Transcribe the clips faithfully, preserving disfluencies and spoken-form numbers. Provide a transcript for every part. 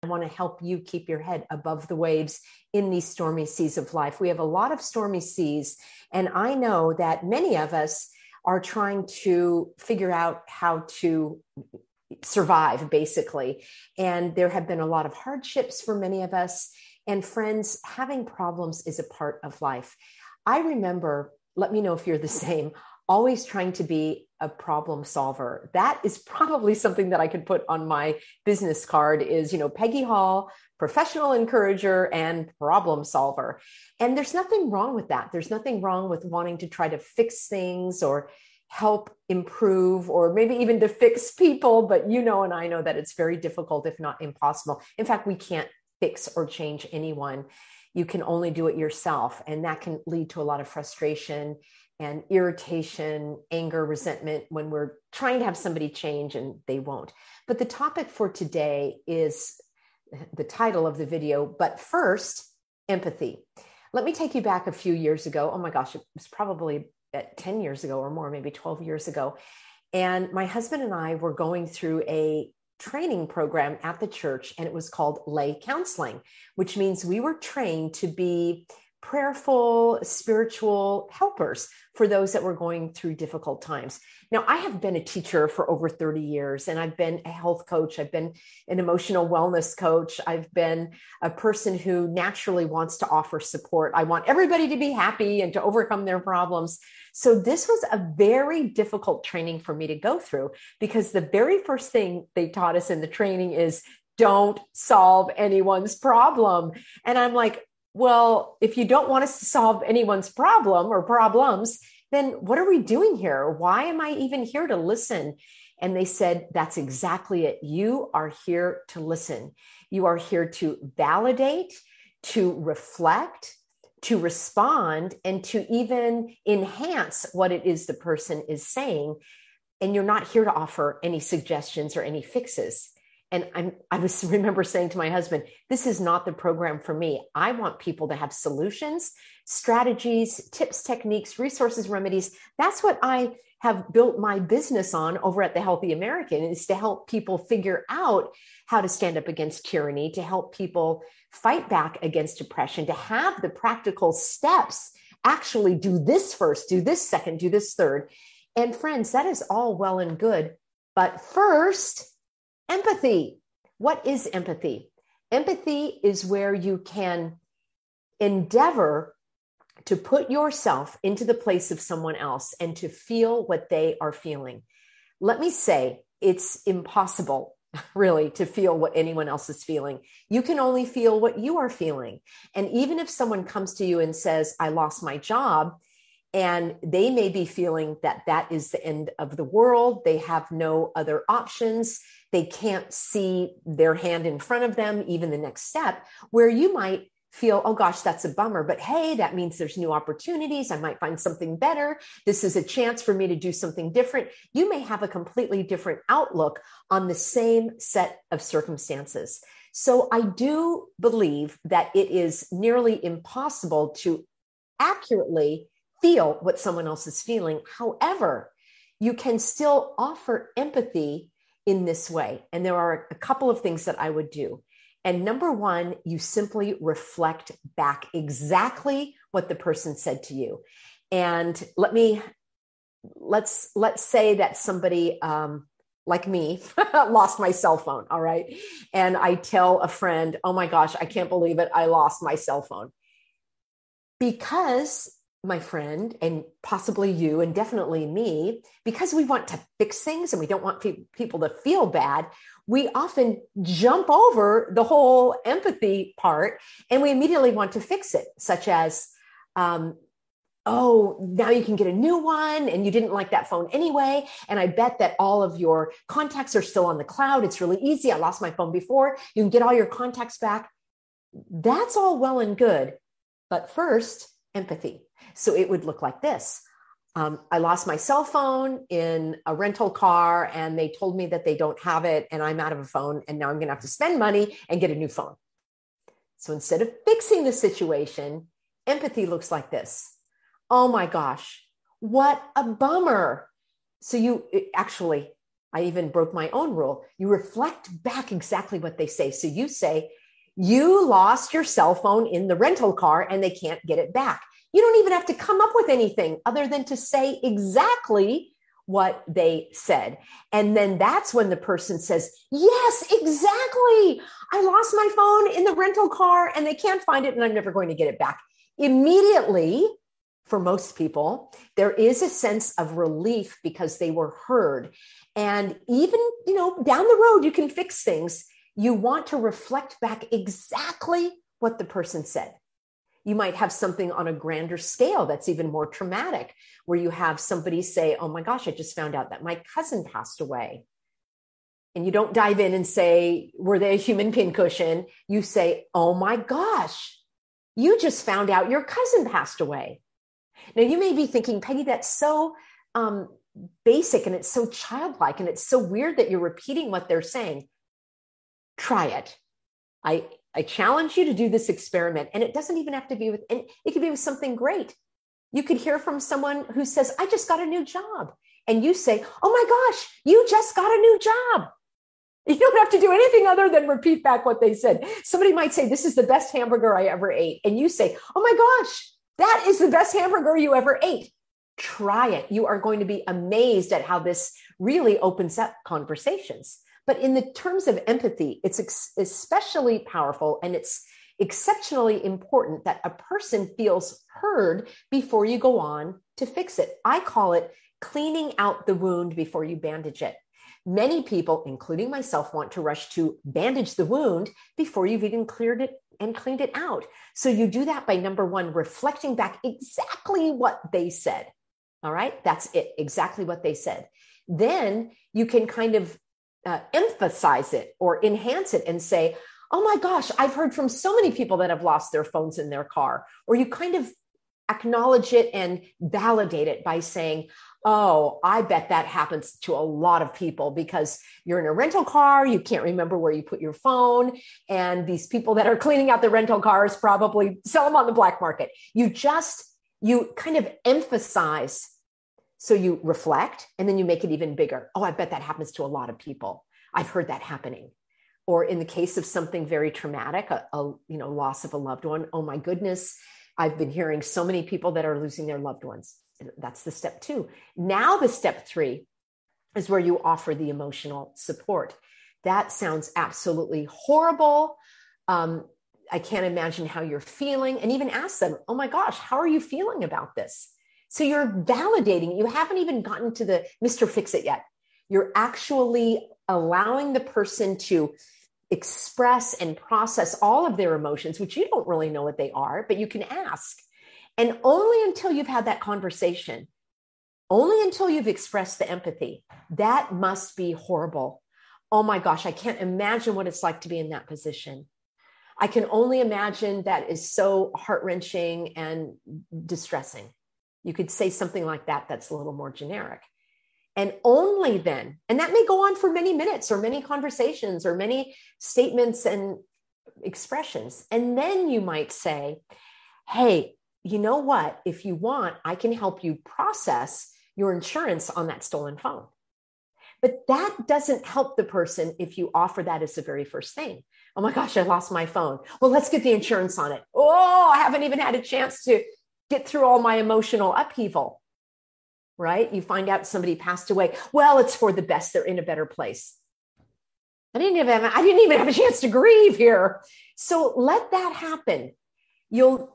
I want to help you keep your head above the waves in these stormy seas of life. We have a lot of stormy seas, and I know that many of us are trying to figure out how to survive, basically. And there have been a lot of hardships for many of us. And friends, having problems is a part of life. I remember, let me know if you're the same, always trying to be a problem solver. That is probably something that I could put on my business card is, you know, Peggy Hall, professional encourager and problem solver. And there's nothing wrong with that. There's nothing wrong with wanting to try to fix things or help improve, or maybe even to fix people. But you know, and I know that it's very difficult, if not impossible. In fact, we can't fix or change anyone. You can only do it yourself. And that can lead to a lot of frustration and irritation, anger, resentment when we're trying to have somebody change and they won't. But the topic for today is the title of the video, but first, empathy. Let me take you back a few years ago. Oh my gosh, it was probably ten years ago or more, maybe twelve years ago. And my husband and I were going through a training program at the church, and it was called lay counseling, which means we were trained to be prayerful, spiritual helpers for those that were going through difficult times. Now, I have been a teacher for over thirty years, and I've been a health coach. I've been an emotional wellness coach. I've been a person who naturally wants to offer support. I want everybody to be happy and to overcome their problems. So this was a very difficult training for me to go through, because the very first thing they taught us in the training is don't solve anyone's problem. And I'm like, well, if you don't want us to solve anyone's problem or problems, then what are we doing here? Why am I even here to listen? And they said, that's exactly it. You are here to listen. You are here to validate, to reflect, to respond, and to even enhance what it is the person is saying. And you're not here to offer any suggestions or any fixes. And I'm, I was remember saying to my husband, this is not the program for me. I want people to have solutions, strategies, tips, techniques, resources, remedies. That's what I have built my business on over at The Healthy American, is to help people figure out how to stand up against tyranny, to help people fight back against depression, to have the practical steps, actually do this first, do this second, do this third. And friends, that is all well and good. But first, empathy. What is empathy? Empathy is where you can endeavor to put yourself into the place of someone else and to feel what they are feeling. Let me say, it's impossible, really, to feel what anyone else is feeling. You can only feel what you are feeling. And even if someone comes to you and says, I lost my job, and they may be feeling that that is the end of the world, they have no other options, they can't see their hand in front of them, even the next step, where you might feel, oh gosh, that's a bummer, but hey, that means there's new opportunities. I might find something better. This is a chance for me to do something different. You may have a completely different outlook on the same set of circumstances. So I do believe that it is nearly impossible to accurately feel what someone else is feeling. However, you can still offer empathy in this way. And there are a couple of things that I would do. And number one, you simply reflect back exactly what the person said to you. And let me, let's, let's say that somebody um, like me lost my cell phone. All right. And I tell a friend, oh my gosh, I can't believe it. I lost my cell phone. Because my friend, and possibly you, and definitely me, because we want to fix things and we don't want pe- people to feel bad, we often jump over the whole empathy part and we immediately want to fix it, such as, um, oh, now you can get a new one and you didn't like that phone anyway. And I bet that all of your contacts are still on the cloud. It's really easy. I lost my phone before. You can get all your contacts back. That's all well and good. But first, empathy. So it would look like this. Um, I lost my cell phone in a rental car and they told me that they don't have it and I'm out of a phone and now I'm going to have to spend money and get a new phone. So instead of fixing the situation, empathy looks like this. Oh my gosh, what a bummer. So you actually, I even broke my own rule. You reflect back exactly what they say. So you say, you lost your cell phone in the rental car and they can't get it back. You don't even have to come up with anything other than to say exactly what they said. And then that's when the person says, yes, exactly. I lost my phone in the rental car and they can't find it and I'm never going to get it back. Immediately, for most people, there is a sense of relief because they were heard. And even, you know, down the road, you can fix things. You want to reflect back exactly what the person said. You might have something on a grander scale that's even more traumatic, where you have somebody say, oh my gosh, I just found out that my cousin passed away. And you don't dive in and say, were they a human pincushion? You say, oh my gosh, you just found out your cousin passed away. Now you may be thinking, Peggy, that's so um, basic and it's so childlike and it's so weird that you're repeating what they're saying. Try it. I I challenge you to do this experiment, and it doesn't even have to be with, and it could be with something great. You could hear from someone who says, I just got a new job. And you say, oh my gosh, you just got a new job. You don't have to do anything other than repeat back what they said. Somebody might say, this is the best hamburger I ever ate. And you say, oh my gosh, that is the best hamburger you ever ate. Try it. You are going to be amazed at how this really opens up conversations. But in the terms of empathy, it's ex- especially powerful and it's exceptionally important that a person feels heard before you go on to fix it. I call it cleaning out the wound before you bandage it. Many people, including myself, want to rush to bandage the wound before you've even cleared it and cleaned it out. So you do that by, number one, reflecting back exactly what they said. All right, that's it, exactly what they said. Then you can kind of Uh, emphasize it or enhance it and say, oh my gosh, I've heard from so many people that have lost their phones in their car. Or you kind of acknowledge it and validate it by saying, oh, I bet that happens to a lot of people because you're in a rental car, you can't remember where you put your phone, and these people that are cleaning out the rental cars probably sell them on the black market. You just, you kind of emphasize. So you reflect and then you make it even bigger. Oh, I bet that happens to a lot of people. I've heard that happening. Or in the case of something very traumatic, a, a you know, loss of a loved one. Oh my goodness, I've been hearing so many people that are losing their loved ones. That's the step two. Now the step three is where you offer the emotional support. That sounds absolutely horrible. Um, I can't imagine how you're feeling, and even ask them, oh my gosh, how are you feeling about this? So you're validating. You haven't even gotten to the Mister Fix-It yet. You're actually allowing the person to express and process all of their emotions, which you don't really know what they are, but you can ask. And only until you've had that conversation, only until you've expressed the empathy, that must be horrible. Oh my gosh, I can't imagine what it's like to be in that position. I can only imagine that is so heart-wrenching and distressing. You could say something like that that's a little more generic. And only then, and that may go on for many minutes or many conversations or many statements and expressions. And then you might say, hey, you know what? If you want, I can help you process your insurance on that stolen phone. But that doesn't help the person if you offer that as the very first thing. Oh my gosh, I lost my phone. Well, let's get the insurance on it. Oh, I haven't even had a chance to get through all my emotional upheaval, right? You find out somebody passed away. Well, it's for the best. They're in a better place. I didn't even have, I didn't even have a chance to grieve here. So let that happen. You'll,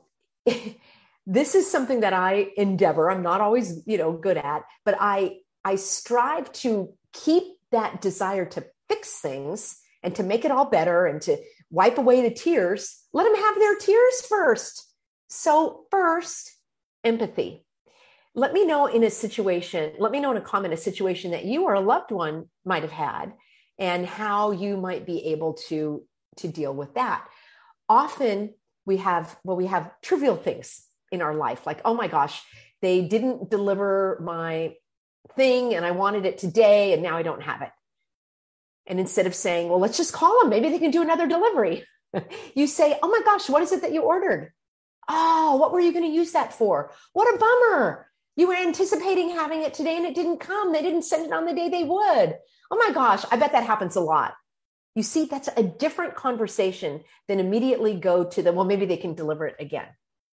this is something that I endeavor. I'm not always, you know, good at, but I, I strive to keep that desire to fix things and to make it all better and to wipe away the tears. Let them have their tears first. So first, empathy. Let me know in a situation, let me know in a comment, a situation that you or a loved one might have had and how you might be able to, to deal with that. Often we have, well, we have trivial things in our life, like, oh my gosh, they didn't deliver my thing and I wanted it today and now I don't have it. And instead of saying, well, let's just call them, maybe they can do another delivery. You say, oh my gosh, what is it that you ordered? Oh, what were you going to use that for? What a bummer. You were anticipating having it today and it didn't come. They didn't send it on the day they would. Oh my gosh, I bet that happens a lot. You see, that's a different conversation than immediately go to the, well, maybe they can deliver it again.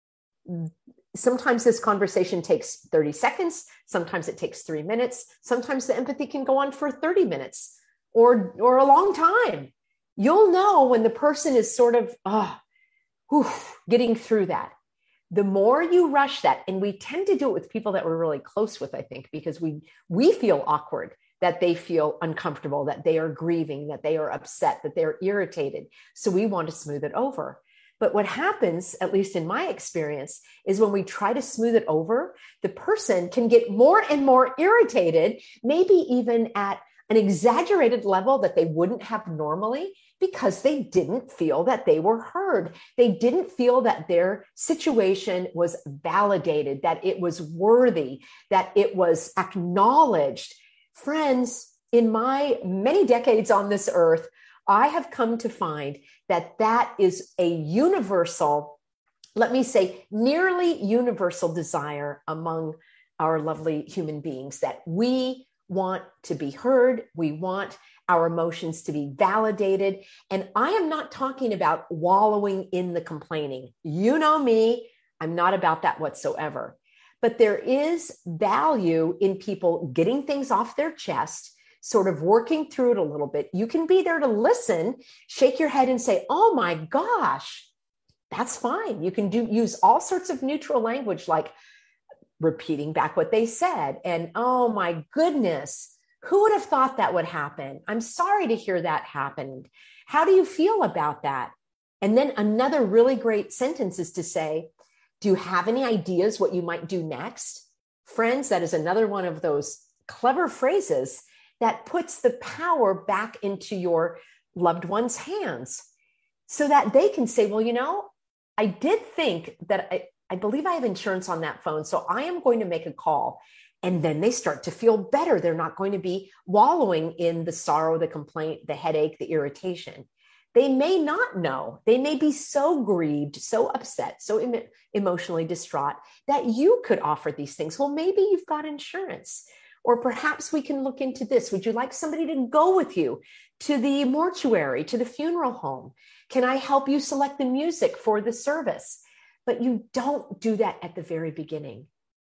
Sometimes this conversation takes thirty seconds. Sometimes it takes three minutes. Sometimes the empathy can go on for thirty minutes or, or a long time. You'll know when the person is sort of, oh, whew, getting through that. The more you rush that, and we tend to do it with people that we're really close with, I think, because we, we feel awkward, that they feel uncomfortable, that they are grieving, that they are upset, that they're irritated. So we want to smooth it over. But what happens, at least in my experience, is when we try to smooth it over, the person can get more and more irritated, maybe even at an exaggerated level that they wouldn't have normally, because they didn't feel that they were heard. They didn't feel that their situation was validated, that it was worthy, that it was acknowledged. Friends, in my many decades on this earth, I have come to find that that is a universal, let me say, nearly universal desire among our lovely human beings, that we want to be heard. We want our emotions to be validated. And I am not talking about wallowing in the complaining. You know me, I'm not about that whatsoever. But there is value in people getting things off their chest, sort of working through it a little bit. You can be there to listen, shake your head and say, oh my gosh, that's fine. You can do use all sorts of neutral language, like repeating back what they said. And oh my goodness, who would have thought that would happen? I'm sorry to hear that happened. How do you feel about that? And then another really great sentence is to say, do you have any ideas what you might do next? Friends, that is another one of those clever phrases that puts the power back into your loved one's hands so that they can say, well, you know, I did think that I, I believe I have insurance on that phone, so I am going to make a call. And then they start to feel better. They're not going to be wallowing in the sorrow, the complaint, the headache, the irritation. They may not know. They may be so grieved, so upset, so em- emotionally distraught that you could offer these things. Well, maybe you've got insurance. Or perhaps we can look into this. Would you like somebody to go with you to the mortuary, to the funeral home? Can I help you select the music for the service? But you don't do that at the very beginning.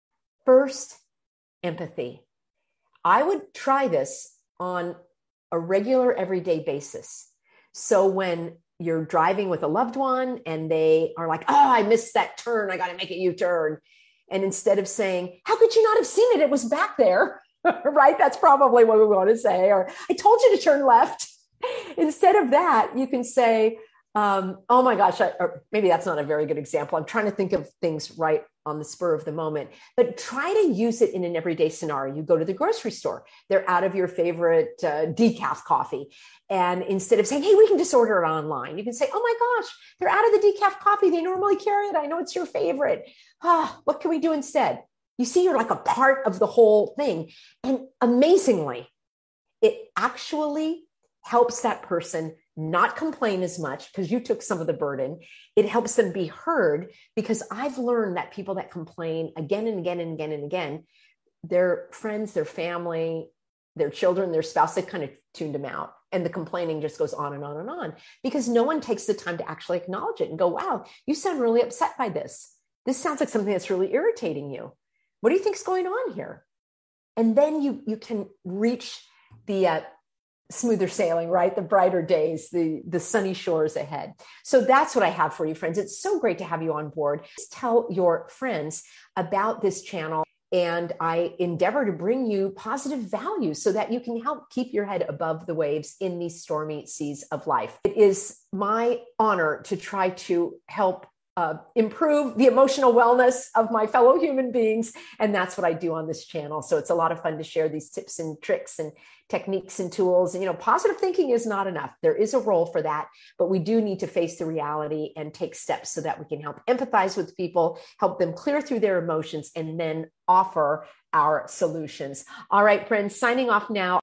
First, empathy. I would try this on a regular, everyday basis. So when you're driving with a loved one and they are like, oh, I missed that turn, I got to make a U-turn. And instead of saying, how could you not have seen it? It was back there, right? That's probably what we want to say. Or I told you to turn left. Instead of that, you can say, um, oh my gosh, I, or maybe that's not a very good example. I'm trying to think of things right on the spur of the moment, but try to use it in an everyday scenario. You go to the grocery store, they're out of your favorite uh, decaf coffee. And instead of saying, hey, we can just order it online, you can say, oh my gosh, they're out of the decaf coffee. They normally carry it. I know it's your favorite. Ah, what can we do instead? You see, you're like a part of the whole thing. And amazingly, it actually helps that person not complain as much because you took some of the burden. It helps them be heard, because I've learned that people that complain again and again and again and again, their friends, their family, their children, their spouse, they've kind of tuned them out. And the complaining just goes on and on and on because no one takes the time to actually acknowledge it and go, wow, you sound really upset by this. This sounds like something that's really irritating you. What do you think's going on here? And then you, you can reach the uh, smoother sailing, right? The brighter days, the, the sunny shores ahead. So that's what I have for you, friends. It's so great to have you on board. Just tell your friends about this channel, and I endeavor to bring you positive value so that you can help keep your head above the waves in these stormy seas of life. It is my honor to try to help Uh, improve the emotional wellness of my fellow human beings. And that's what I do on this channel. So it's a lot of fun to share these tips and tricks and techniques and tools. And, you know, positive thinking is not enough. There is a role for that, but we do need to face the reality and take steps so that we can help empathize with people, help them clear through their emotions, and then offer our solutions. All right, friends, signing off now.